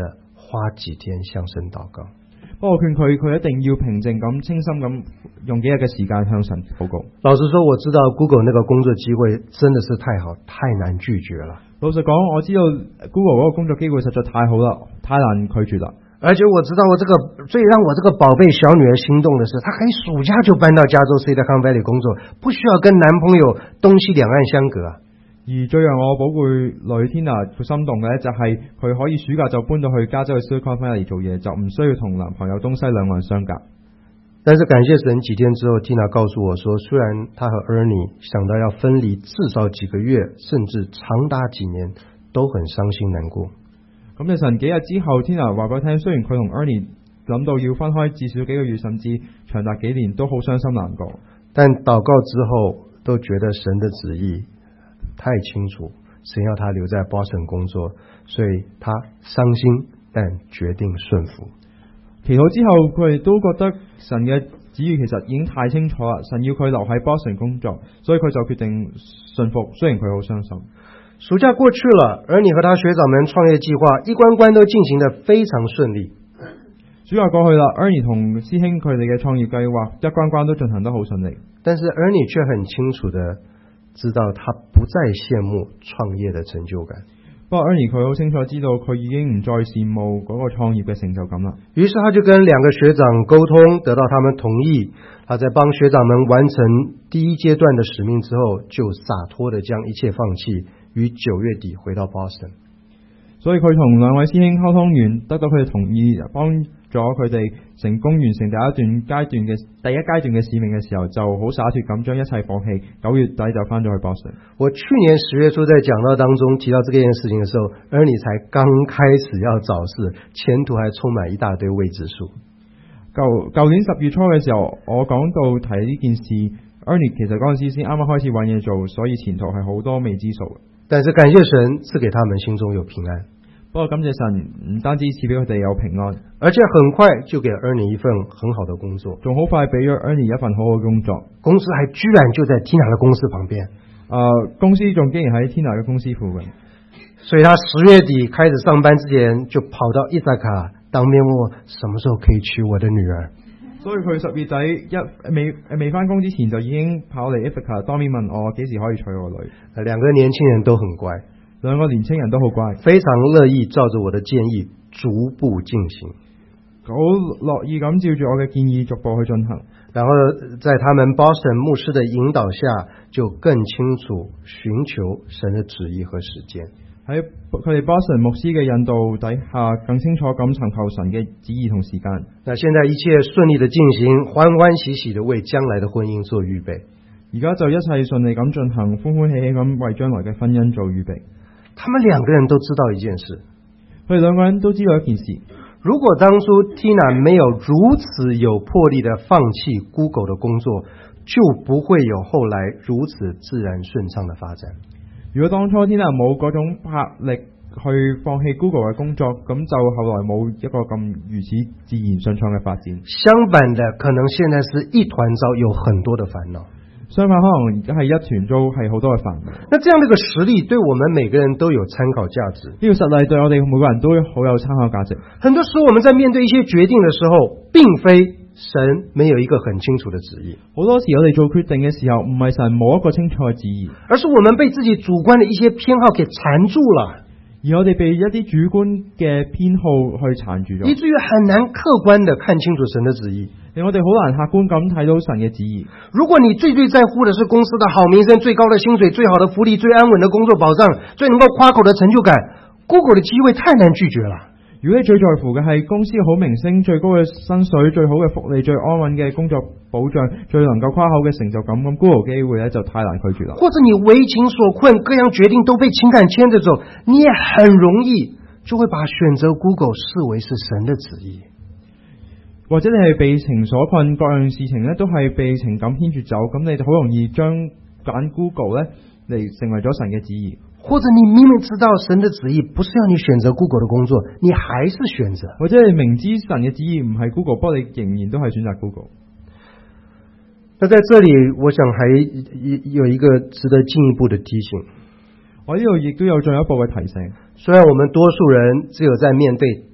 花几天向神祷告。 不過勸佢，佢一定要平靜咁、清心咁，用幾日嘅時間向神禱告。 老實說，我知道 Google 那個工作機會真的是太好，太難拒絕了。 老實講，我知道 Google 嗰個工作機會實在太好啦，太難拒絕啦。 而且我知道我這個最讓我這個寶貝小女兒心動的是，她可以暑假就搬到加州 Silicon Valley 工作，不需要跟男朋友東西兩岸相隔。 而最讓我寶貝女 Tina 佢心動嘅咧，就係佢可以暑假就搬到去加州嘅 Silicon Valley 做嘢，就唔需要同男朋友東西兩岸相隔。 但是感謝神，幾天之後 Tina 告訴我說，雖然她和 Ernie 想到要分離至少幾個月，甚至長達幾年，都很傷心難過。 咁就神幾日之後 Tina 話俾我聽，雖然佢同 Ernie 諗到要分開至少幾個月，甚至長達幾年，都好傷心難過。 但禱告之後都覺得神的旨意太清楚，神要他留在 Boston 工作，所以他傷心但決定順服。 祈禱之後佢哋都覺得神嘅旨意其實已經太清楚啦，神要佢留喺 Boston 工作，所以佢就決定順服，雖然佢好傷心。 暑假過去了，而你和他學長們創業計劃一關關都進行得非常順利。 暑假過去啦 Ernie 同師兄佢哋嘅創業計劃一關關都進行得好順利。 但是 Ernie 卻很清楚地知道他不再羨慕創業的成就感。 不過 Ernie 佢好清楚知道佢已經唔再羨慕嗰個創業嘅成就感啦。 於是他就跟兩個學長溝通，得到他們同意。他在幫學長們完成第一階段的使命之後，就灑脫地將一切放棄，於九月底回到 Boston。 所以佢同兩位師兄溝通完，得到佢哋同意，幫咗佢哋成功完成第一段階段嘅第一階段嘅使命嘅時候，就好灑脫咁將一切放棄。九月底就翻咗去 Boston。我去年十月初在講道當中提到這件事情嘅時候 ，Ernie 才剛開始要找事，前途還充滿一大堆未知數。舊舊年十月初嘅時候，我講到提呢件事 ，Ernie 其實嗰陣時先啱啱開始揾嘢做，所以前途係好多未知數。但是感謝神賜給他們心中有平安。不過感謝神唔單止賜俾佢哋有平安，而且很快就給 Ernie 一份很好的工作，仲好快俾咗 Ernie 一份好好嘅工作。公司還居然就在 Tina 嘅公司旁邊，呃，公司仲竟然喺 Tina 嘅公司附近。所以他十月底開始上班之前，就跑到伊薩卡當面問我什麼時候可以娶我的女兒。所以佢十月底一未未翻工之前就已經跑嚟 Ithaca 當面問我幾時可以娶我女。兩個年輕人都很乖，兩個年輕人都好乖，非常樂意照着我的建議逐步進行，好樂意咁照住我嘅建議逐步去進行。然後在他們 Boston 牧師的引導下，就更清楚尋求神的旨意和時間。喺佢哋 Boston 牧師嘅引導底下，更清楚咁尋求神嘅旨意同時間。那現在一切順利的進行，歡歡喜喜的為將來的婚姻做預備。而家就一切順利咁進行，歡歡喜喜咁為將來嘅婚姻做預備。他們兩個人都知道一件事，佢哋兩個人都知道一件事。如果當初 Tina 沒有如此有魄力的放棄 Google 的工作，就不會有後來如此自然順暢的發展。如果當初 Tina 冇嗰種魄力去放棄 Google 嘅工作，咁就後來冇一個咁如此自然順暢嘅發展。相反的，可能現在是一團糟，有很多的煩惱。相反，可能而家係一團糟，係好多嘅煩惱。那這樣的一個實例，對我們每個人都有參考價值。呢個實例對我哋每個人都好有參考價值。很多時候，我們在面對一些決定的時候，並非神沒有一個很清楚的旨意。好多時我哋做決定嘅時候，唔係神冇一個清楚嘅旨意，而是我們被自己主觀的一些偏好給纏住了。而我哋被一啲主觀嘅偏好去纏住咗，以至於很難客觀地看清楚神的旨意，令我哋好難客觀咁睇到神嘅旨意。如果你最最在乎的是公司的好名聲、最高的薪水、最好的福利、最安穩的工作保障、最能夠誇口的成就感， Google 的機會太難拒絕了。如果你最在乎嘅係公司嘅好名聲、最高嘅薪水、最好嘅福利、最安穩嘅工作保障、最能夠誇口嘅成就感，咁 Google 機會咧就太難拒絕啦。或者你為情所困，各樣決定都被情感牽着走，你也很容易就會把選擇 Google 視為是神的旨意。或者你係被情所困，各樣事情咧都係被情感牽住走，咁你就好容易將揀 Google 咧嚟成為咗神嘅旨意。或者你明明知道神的旨意不是要你選擇 Google 的工作，你還是選擇。或者你明知神嘅旨意唔係 Google， 不過你仍然都係選擇 Google。那在這裏，我想還有一個值得進一步的提醒。我呢度亦都有進一步嘅提醒。雖然我們多數人只有在面對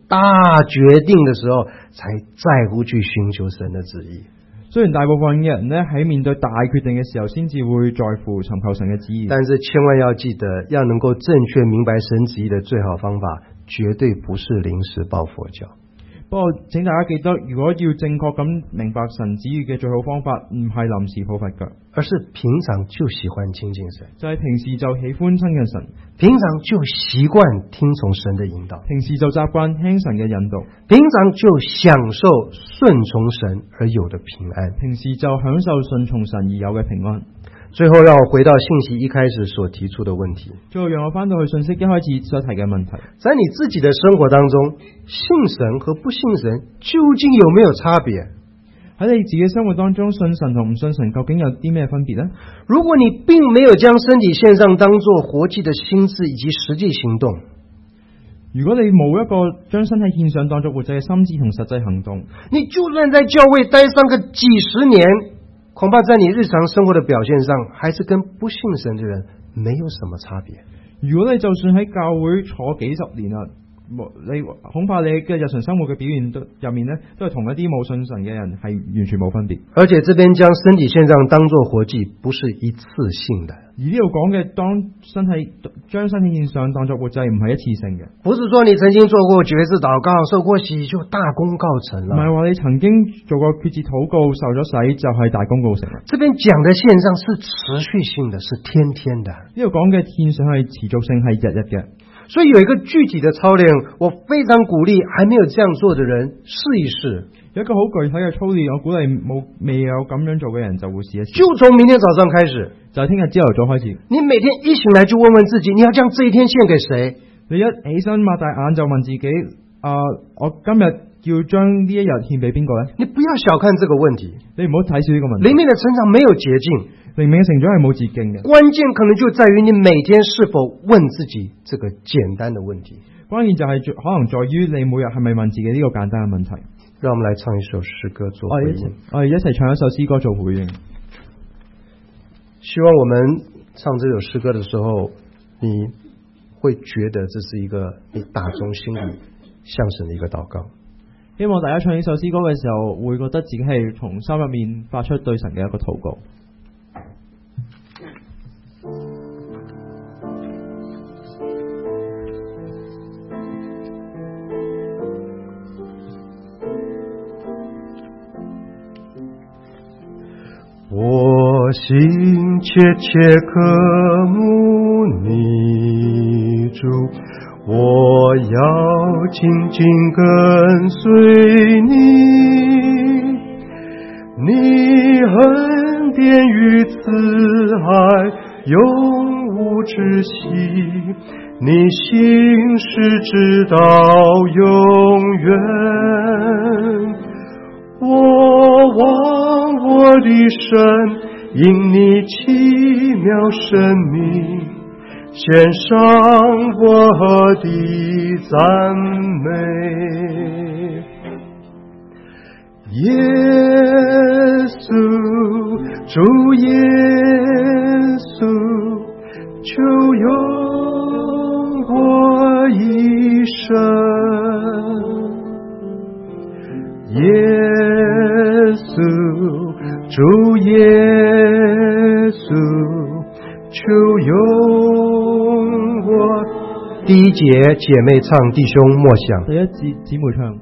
大决定的时候，才在乎去寻求神的旨意。 雖然大部分嘅人咧喺面對大決定嘅時候，先至會在乎尋求神嘅旨意， 但是千萬要記得，要能夠正確明白神旨意的最好方法，絕對不是臨時抱佛腳。 不過請大家記得，如果要正確咁明白神旨意嘅最好方法，唔係臨時抱佛腳， 而是平常就喜歡親近神， 就係平時就喜歡親近神， 平常就習慣聽從神的引導， 平時就習慣聽神嘅引導， 平常就享受順從神而有的平安， 平時就享受順從神而有嘅平安。 最後讓我回到信息一開始所提出的問題， 最後讓我翻到去信息一開始所提嘅問題， 在你自己的生活當中，信神和不信神究竟有沒有差別？ 喺你自己生活當中，信神同唔信神究竟有啲咩分別呢？ 如果你並沒有將身體獻上當作活祭的心志以及實際行動， 如果你冇一個將身體獻上當作活祭嘅心志同實際行動， 你就算在教會待上個幾十年，恐怕在你日常生活的表現上，還是跟不信神的人沒有什麼差別。 如果你就算喺教會坐幾十年啦，你恐怕你嘅日常生活嘅表現都入面呢，都係同一啲冇信神嘅人係完全冇分別。 而且這邊將身體獻上當作活祭，不是一次性的。 而呢度講嘅當身體將身體獻上當作活祭，唔係一次性嘅。 不是說你曾經做過決志禱告、受過洗就大功告成了。 唔係話你曾經做過決志禱告、受咗洗就係大功告成啦。 這邊講的獻上是持續性的，是天天的。 呢度講嘅獻上係持續性，係日日嘅。 所以有一個具體的操練，我非常鼓勵還沒有這樣做的人試一試。 有一個好具體嘅操練，我鼓勵冇未有咁樣做嘅人就會試一試。 就從明天早上開始， 就係聽日朝頭早開始。 你每天一醒來就問問自己，你要將這一天獻給誰？ 你一起身擘大眼就問自己，啊、呃，我今日要將呢一日獻俾邊個呢？ 你不要小看這個問題， 你唔好睇少呢個問題。 裡面的成長沒有捷徑。 靈命嘅成長係冇捷徑嘅， 關鍵可能就在於你每天是否問自己這個簡單的問題。 關鍵就係可能在於你每日係咪問自己呢個簡單嘅問題。 讓我們來唱一首詩歌做回應。 我哋一齊唱一首詩歌做回應。 希望我們唱這首詩歌的時候，你會覺得這是一個你打從心裡向神的一個禱告。 希望大家唱呢首詩歌嘅時候，會覺得自己係從心入面發出對神嘅一個禱告。 我心切切渴慕你主，我要緊緊跟隨你，你恩典與慈愛永無止息，你信實直到永遠。我望我的神，因你奇妙生命，獻上我的讚美。耶穌，主耶穌，就用我一生。耶穌，主耶穌，求用我。第一節姐妹唱，弟兄默想。 第一節姊妹唱。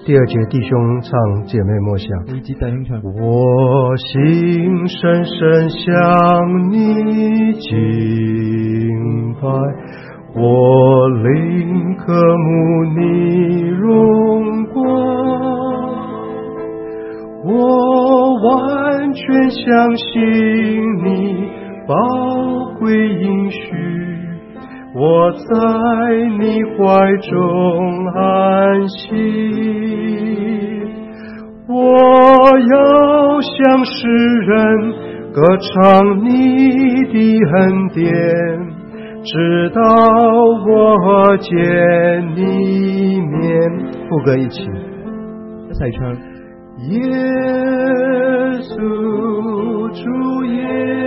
第二节弟兄唱，姐妹默想。 第二節弟兄唱。 我心深深向你敬拜，我灵渴慕你荣光，我完全相信你宝贵应许，我在你怀中安息。我要向世人歌唱你的恩典，直到我见你面。副歌一起， 一齊唱。 耶穌，主耶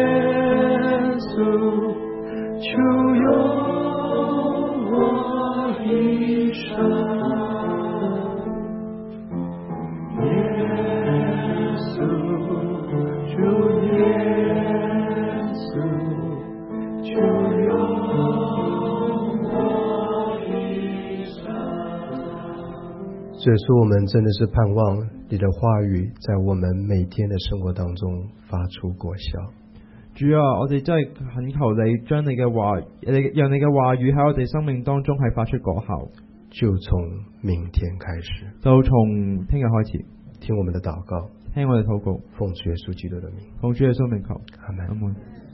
穌，求用我一生。耶穌，主耶穌，求用我一生。所以说，我们真的是盼望你的话语在我们每天的生活当中發出果效。 主啊，我哋真係懇求你將你嘅話，你讓你嘅話語喺我哋生命當中係發出果效。 就從明天開始， 就從聽日開始， 聽我們的禱告， 聽我哋禱告， 奉主耶穌基督的名， 奉主耶穌名求， 阿們。 阿們。